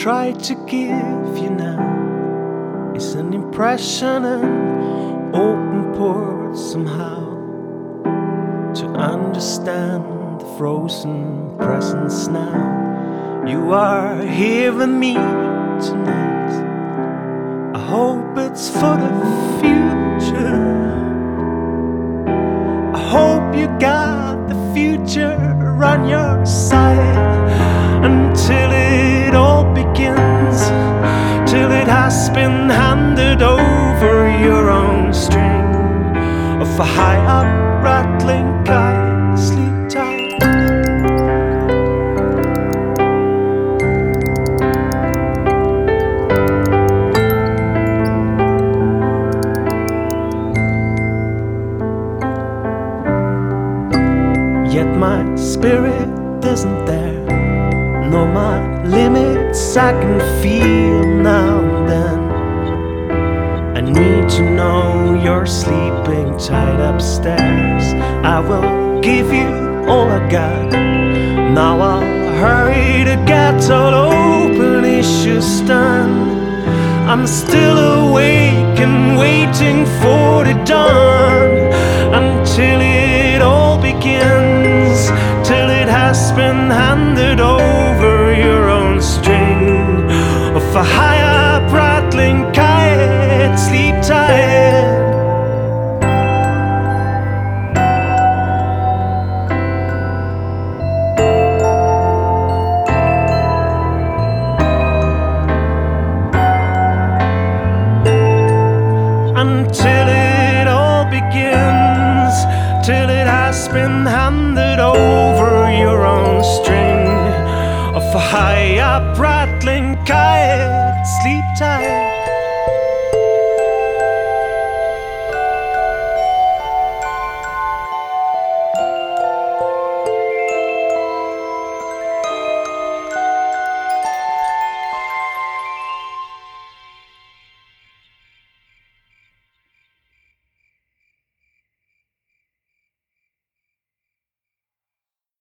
try to give you now is an impression, an open port somehow, to understand the frozen presence now. You are here with me tonight. I hope it's for the future. I hope you got the future on your side until it all begins, till it has been handed over. Your own string of a high up rattling kite. Sleep tight. Yet my spirit isn't there, nor my limits I can feel now and then. I need to know you're sleeping tight upstairs. I will give you all I got. Now I'll hurry to get all open issues done. I'm still awake and waiting for the dawn, until it all begins, till it has been handed over. Your own string of a high up rattling kite. Sleep tight. Until it all begins, till it has been handed over. Your own string of a high up rattling kite. Sleep tight.